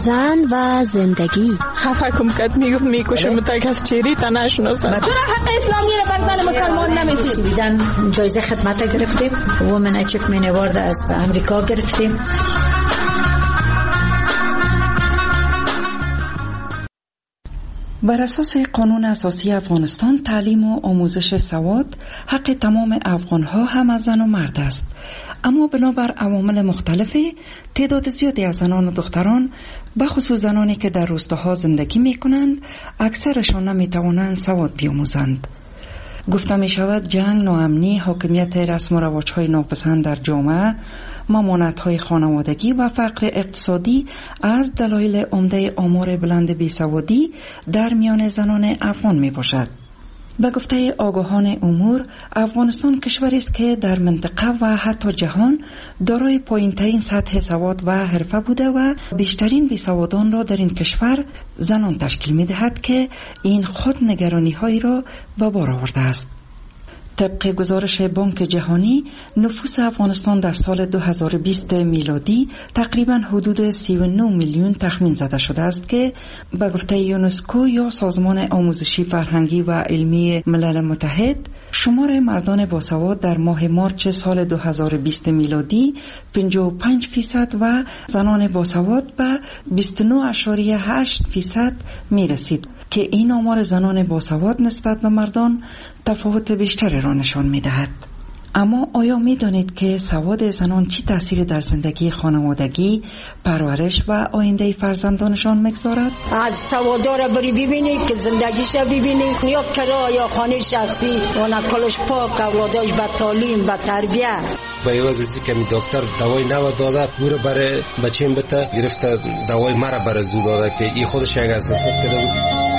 زن و زندگی. حکم کرد میکشم تا کس چیری تا نشناسم. چرا حق اسلامی رو بر زن مسلمان نمیدید؟ سویدن جایزه خدمت گرفتیم، وومن اچیومنت اوارد از امریکا گرفتیم. بر اساس قانون اساسی افغانستان تعلیم و آموزش سواد حق تمام افغانها هم از زن و مرد است. اما بنابر عوامل مختلفی تعداد زیادی از زنان و دختران بخصوص زنانی که در روستاها زندگی می کنند اکثرشان نمی توانند سواد بیاموزند. گفته می شود جنگ، ناامنی، حاکمیت رسم و رواج‌های ناپسند در جامعه، ممانعت‌های خانوادگی و فقر اقتصادی از دلایل عمده آمار بلند بیسوادی در میان زنان افغان می باشد. به گفته آگاهان امور، افغانستان کشوری است که در منطقه و حتی جهان دارای پایین‌ترین سطح سواد و حرفه بوده و بیشترین بیسوادان را در این کشور زنان تشکیل می‌دهد که این خود نگرانی‌هایی را به بار آورده است. طبق گزارش بانک جهانی، نفوس افغانستان در سال 2020 میلادی تقریباً حدود 39 میلیون تخمین زده شده است که به گفته یونسکو یا سازمان آموزشی فرهنگی و علمی ملل متحد، شمار مردان باسواد در ماه مارچ سال 2020 میلادی 55% و زنان باسواد به 29.8% می رسید که این آمار زنان باسواد نسبت به مردان تفاوت بیشتری را نشان می دهد. اما آیا می دانید که سواد زنان چی تأثیری در زندگی خانوادگی، پرورش و آینده فرزندانشان میگذارد؟ از سوادار بری ببینید که زندگیش ببینید، یا کرا یا خانه شخصی و نکلش پاک، اولاداش به تعلیم به تربیت. با یوازی که می دکتر دوای نو داده گوره برای بچیم بته گرفته دوای مرا برای زو داده که ای خودش یک اساست کرده بود.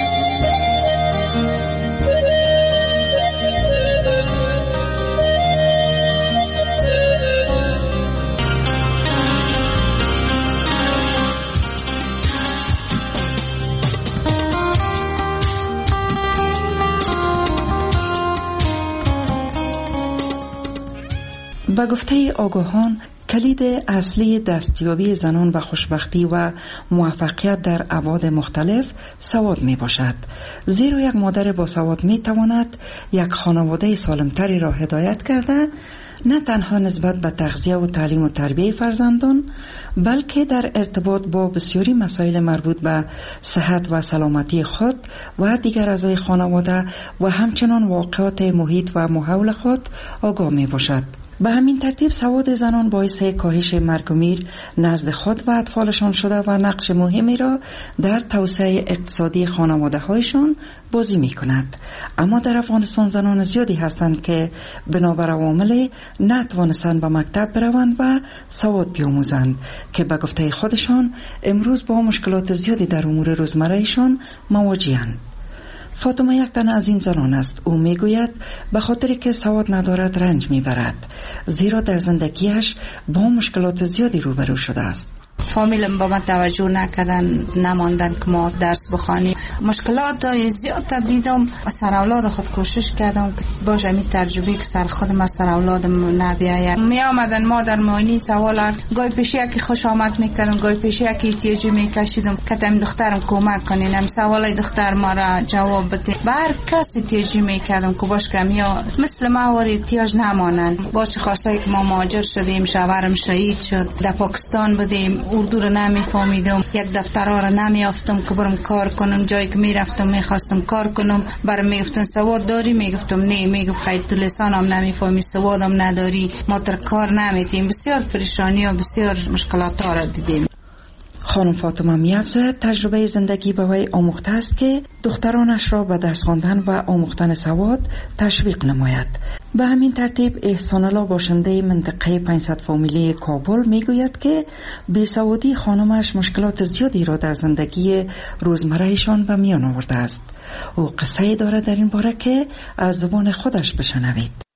به گفته آگاهان، کلید اصلی دستیابی زنان و خوشبختی و موفقیت در ابعاد مختلف سواد می باشد. زیرا یک مادر با سواد می تواند یک خانواده سالمتری را هدایت کرده، نه تنها نسبت به تغذیه و تعلیم و تربیه فرزندان، بلکه در ارتباط با بسیاری مسائل مربوط به صحت و سلامتی خود و دیگر اعضای خانواده و همچنان واقعات محیط و ماحول خود آگاه می باشد. به همین ترتیب سواد زنان باعث کاهش مرگ و میر نزد خود و اطفالشان شده و نقش مهمی را در توسعه اقتصادی خانواده هایشان بازی می کند. اما در افغانستان زنان زیادی هستند که بنابر عوامل نتوانستند به مکتب بروند و سواد بیاموزند که به گفته خودشان امروز با مشکلات زیادی در امور روزمرهشان مواجه‌اند. فاطمه یک تن از این زنان است. او میگوید به خاطری که سواد ندارد رنج میبرد، زیرا در زندگیش با مشکلات زیادی روبرو شده است. فامیلم با من توجه نکردن، نماندن که ما درس بخوانیم. مشکلات زیاد دیدم. سر اولاد خود کوشش کردم که باشه می تجربه که سر خودم از سر اولادم نبیاید. می آمدن مادر مانی سوال گاهی پیش یکی خوش آمد میکردم، گاهی پیش یکی احتیاجی میکشیدم که تم دخترم کمک کنین، هم سوالای دختر ما را جواب بده. بر کسی احتیاجی میکردم که باش کم یا مثل ما وری احتیاج نمانن. با چه خواستایی که ما مهاجر شدیم، شوهرم شهید شد، در پاکستان بودیم، اردو رو نمیفهمیدم، یک دفترها رو نمیافتم که برم کار کنم. جایی که میرفتم میخواستم کار کنم، برام میگفتن سواد داری؟ میگفتم نه. میگفت خیر تو لسانم نمیفهمی، سوادم نداری، ما تر کار نمیتیم. بسیار پریشانی و بسیار مشکلات ها را دیدیم. خانم فاطمه می‌افزاید تجربه زندگی به وی آموخته است که دخترانش را به درس خواندن و آموختن سواد تشویق نماید. به همین ترتیب احسان الله باشنده منطقه 500 فامیلی کابل میگوید که بیسوادی خانمش مشکلات زیادی را در زندگی روزمرهشان به میان آورده است. او قصه دارد در این باره که از زبان خودش بشنوید.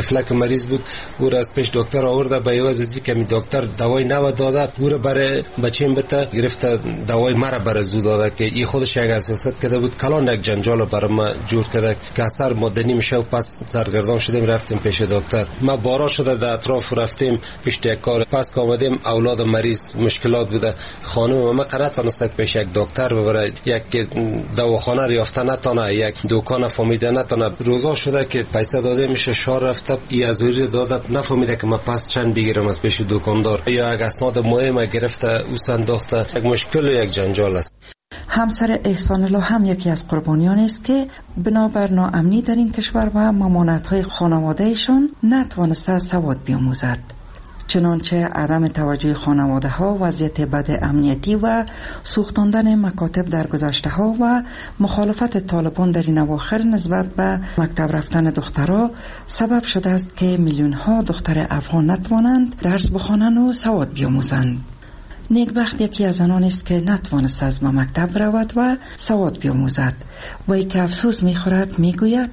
طفلک مریض بود، او را از پیش دکتر آورده، به عوض از اینکه دکتر دوای نو داده، او را برای بچیم بته گرفته دوای مرا برای زو داده که این خودش یک اساست کرده بود. کلان یک جنجال برای ما جور کرده که اثر مدنی میشه و پس سرگردان شدیم رفتیم پیش دکتر. ما بارا شده در اطراف رفتیم پیش کار، پس که آمدیم اولاد مریض مشکلات بوده. خانم ما قرار تانست پیش یک دکتر ببره، یک دواخانه ریافته نتانه، یک دکان فهمیده نتانه. روزا شده که پیسه داده میشه شار رفته، ای از ویری داده نفهمیده که ما پس چند بگیرم از پیش دکاندار، یا یک اسناد مهم گرفته او سنداخته. یک مشکل و یک جنجال است. همسر احسان الله هم یکی از قربانیان است که بنابر ناامنی در این کشور و ممانعت‌های خانواده‌شان نتوانسته سواد بیاموزد. چنانچه عدم توجه خانواده ها، وضعیت بد امنیتی و سوختاندن مکاتب در گذشته ها و مخالفت طالبان در این اواخر نسبت به مکتب رفتن دخترها سبب شده است که میلیون ها دختر افغان نتوانند درس بخوانند و سواد بیاموزند. نیکبخت یکی از آنان است که نتوانست از مکتب رود و سواد بیاموزد و ای که افسوس میخورد میگوید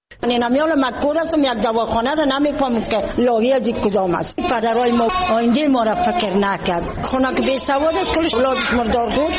نمیال مکبور هستم، یک دواخانه را نمیفهمم که لاوی از این کدام است. پدرای ما آینده ما را فکر نکرد. خونه که بی سواد است کلش اولادش مردار بود.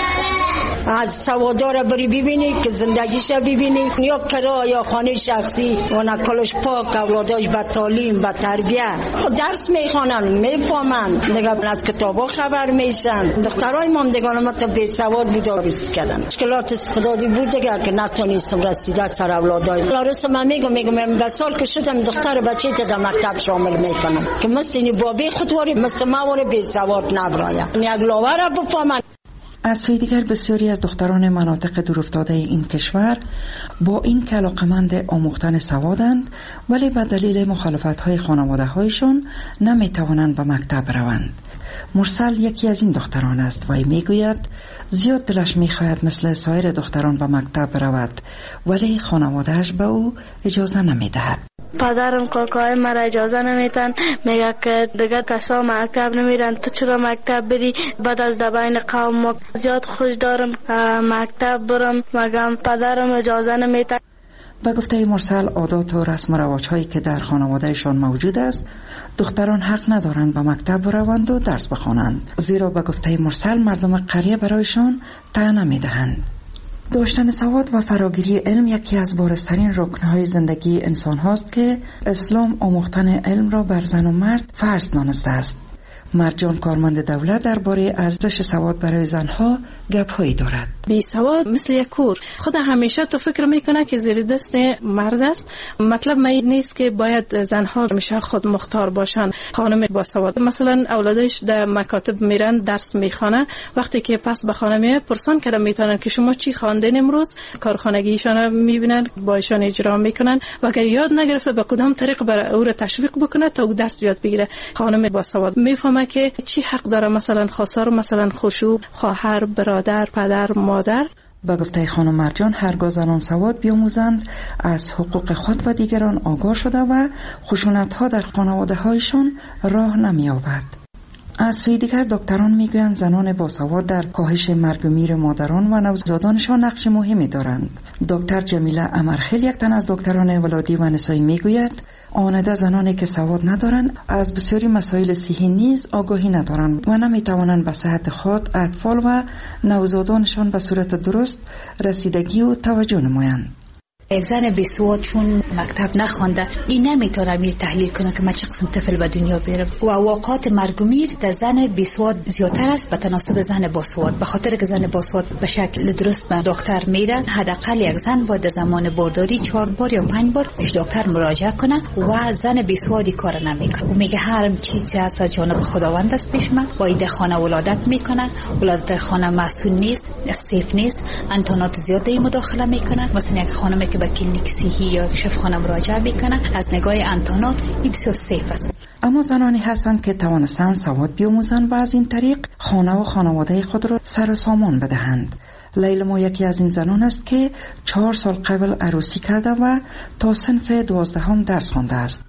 از سوادار بری ببینی که زندگیش ببینی، یا کرا یا خانه شخصی و نکلش پاک، اولاداش به تعلیم به تربیت درس میخوانن میفهمن، دیگه از کتابا خبر میشن. دخترای ما دیگه ما تا بی سواد بودار کردن. مشکلات استعدادی بود دیگه که نتونستم رسیده سر اولادای. لارس من میگم به سال که شدم دختر بچه تا در مکتب شامل میکنم که مثل این بابی خودواری مثل ما واره بی سواد نبرایم، یک لاوره بفهمن. از سوی دیگر بسیاری از دختران مناطق دورافتاده این کشور با این که علاقمند آموختن سوادند ولی به دلیل مخالفت‌های خانواده‌هایشان نمی‌توانند به مکتب روند. مرسل یکی از این دختران است و میگوید زیاد دلش می‌خواهد مثل سایر دختران به مکتب رود ولی خانواده‌اش به او اجازه نمی‌دهد. پدرم کاکای مرا اجازه نمیتن، میگه که دیگه کسا مکتب نمیرن، تو چرا مکتب بری؟ بعد از دبین قوم ما زیاد خوش دارم مکتب برم، مگم پدرم اجازه نمیتن. به گفته مرسل عادات و رسم و رواج هایی که در خانوادهشان موجود است دختران حق ندارند به مکتب بروند و درس بخوانند، زیرا به گفته مرسل مردم قریه برایشان طعنه نمیدهند. داشتن سواد و فراگیری علم یکی از بارزترین رکنهای زندگی انسان هاست که اسلام آموختن علم را بر زن و مرد فرض دانسته است. مرجان کارمند دولت درباره ارزش سواد برای زنها گپ‌هایی دارد. بی سواد مثل یک کور، خود همیشه تو فکر میکنه که زیر دست مرد است. مطلب این نیست که باید زنها همیشه خود مختار باشن. خانم با سواد مثلا اولادش در مکاتب میرن درس میخوانه، وقتی که پس به خانه میاد پرسان کرده میتونن که شما چی خواندین امروز، کارخانگیشان میبینن با ایشان اجرا میکنن و اگر یاد نگرفته به کدام طریق برای او را تشویق بکنه تا او درس یاد بگیره. خانم با سواد میفهمه که چی حق داره، مثلا خواستار، مثلا خشوع، خواهر، برادر، پدر، مادر. با گفته خانم مرجان هرگاه زنان سواد بیاموزند از حقوق خود و دیگران آگاه شده و خشونت‌ها در خانواده‌هایشان راه نمی‌یابد. از سوی دیگر دکتران میگویند زنان باسواد در کاهش مرگ و میر مادران و نوزادانشان نقش مهمی دارند. دکتر جمیله امرخیل یک تن از دکتران ولادی و نسایی میگوید آنده زنانی که سواد ندارند از بسیاری مسائل صحی نیز آگاهی ندارند و نمیتوانند به صحت خود، اطفال و نوزادانشان به صورت درست رسیدگی و توجه نمایند. یک زن بیسواد چون مکتب نخوانده این نمیتونه میر تحلیل کنه که من چه قسم طفل به دنیا بیارم و واقعات مرگ و میر در زن بیسواد زیادتر است به تناسب زن باسواد، به خاطر که زن باسواد به شکل درست به دکتر میره. حداقل یک زن باید زمان بارداری 4 بار یا 5 بار پیش دکتر مراجعه کنه و زن بیسوادی کار نمیکنه و میگه هر چیزی هست از جانب خداوند است. پیش من باید خانه ولادت میکنه، ولادت خانه مسئول نیست، سیف نیست، انتانات زیاده مداخله میکنه. مثلا یک خانمی که به کلینیک صحی یا شفاخانه مراجعه میکنه از نگاه انتانات این بسیار سیف است. اما زنانی هستند که توانستند سواد بیاموزند و از این طریق خانه و خانواده خود را سر و سامان بدهند. لیلا یکی از این زنان است که 4 سال قبل عروسی کرده و تا صنف 12 درس خوانده است.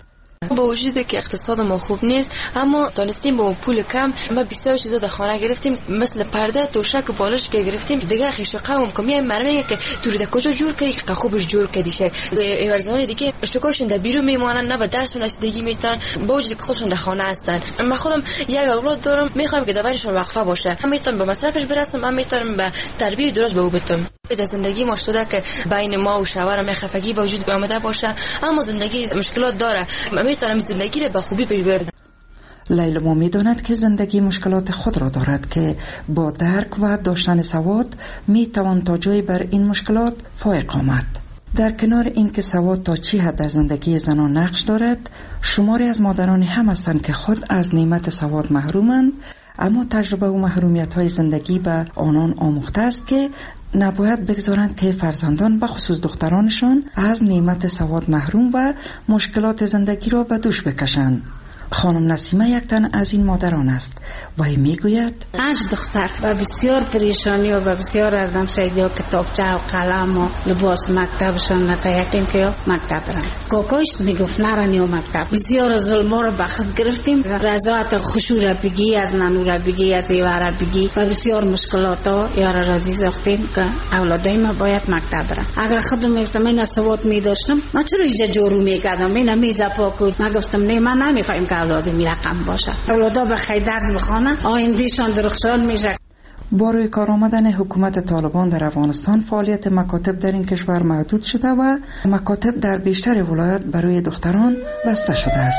با وجودی که اقتصاد ما خوب نیست اما تونستیم با پول کم ما بسیار چیزا در خانه گرفتیم، مثل پرده، توشک و بالش که گرفتیم. دیگه خیش قوم کمی مرمه که تو در کجا جور کردی که خوبش جور کردی شه ورزانی دیگه اشتکاشون در بیرون میمونن، نه به درس و رسیدگی میتونن با وجودی که خودشون در خانه هستن. من خودم یک اولاد دارم، میخوام که دوایشون وقفه باشه، من میتونم به مصرفش برسم، من میتونم به تربیت درست به او بدم. در زندگی ما شده که بین ما و شوهرم خفگی به وجود آمده باشه، اما زندگی مشکلات داره، من میتونم زندگی رو به خوبی پیش ببرم. لیلا می‌داند که زندگی مشکلات خود را دارد که با درک و داشتن سواد میتوان تا جایی بر این مشکلات فائق آمد. در کنار این که سواد تا چی حد در زندگی زنان نقش دارد، شماری از مادران هم هستند که خود از نعمت سواد محرومند، اما تجربه و محرومیت‌های زندگی به آنان آموخته است که نباید بگذارند که فرزندان به خصوص دخترانشان از نعمت سواد محروم و مشکلات زندگی را به دوش بکشند. خانم نسیمه یک تن از این مادران است و میگوید 5 دختر و بسیار پریشانی و بسیار اردم شایدی و کتابچه و قلم و لباس مکتبشان نتایقیم که مکتب برن. کاکاش میگفت نرانی و مکتب. بسیار ظلم را به خود گرفتیم، رضایت خوشو را بگی، از ننو را بگی، از ایوه را بگی و بسیار مشکلات ها یار رازی ساختیم که اولادای ما باید مکتب برن. اگر خودم میگفتم این سواد میداشتم من چرا اینجا جارو میکردم، این میز پاک من گفتم نه من نمیفهم که اولاد می رقم باشه، اولادا به خیر درس بخوانن، آیندهشان درخشان میشه. با روی کار آمدن حکومت طالبان در افغانستان فعالیت مکاتب در این کشور محدود شده و مکاتب در بیشتر ولایات برای دختران بسته شده است.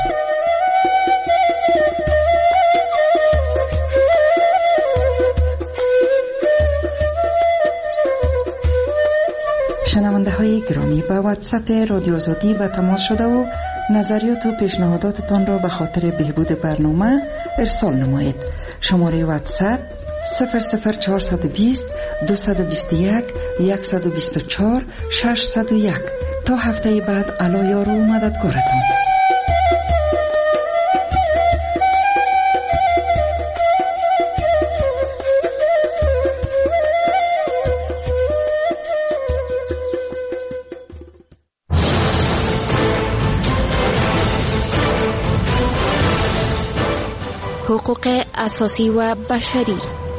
شنونده های گرامی، به واتساپ رادیو آزادی به تماس شده و نظریات و پیشنهاداتتان را به خاطر بهبود برنامه ارسال نمایید. شماره واتساپ 00420 221 124 601. تا هفته بعد علی یار و مددگارتان. حقوق اساسی و بشری.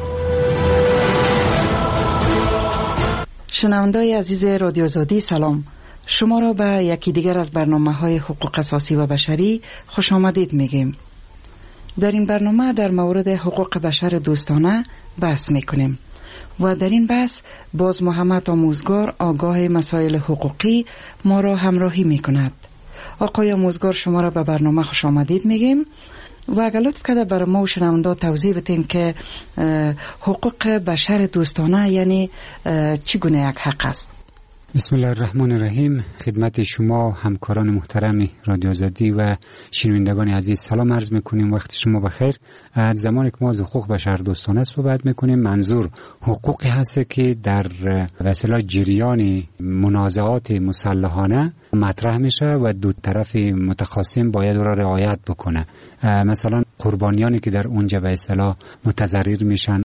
شنونده‌های عزیز رادیو آزادی سلام. شما را به یکی دیگر از برنامه‌های حقوق اساسی و بشری خوش آمدید میگیم. در این برنامه در مورد حقوق بشر دوستانه بحث میکنیم و در این بحث باز محمد آموزگار آگاه مسائل حقوقی ما را همراهی میکند. آقای آموزگار شما را به برنامه خوش آمدید میگیم و اگر لطف کرده برای ما و شنونده توضیح بدین که حقوق بشر دوستانه یعنی چگونه یک حق است؟ بسم الله الرحمن الرحیم. خدمت شما همکاران محترم رادیو آزادی و شنوندگان عزیز سلام عرض میکنیم. وقت شما بخیر. زمانی که ما از حقوق بشر دوستانه صحبت میکنیم منظور حقوقی هست که در وسیله جریان منازعات مسلحانه مطرح میشه و دو طرف متخاصم باید را رعایت بکنه. مثلا قربانیانی که در اونجا به اصطلاح متضرر میشن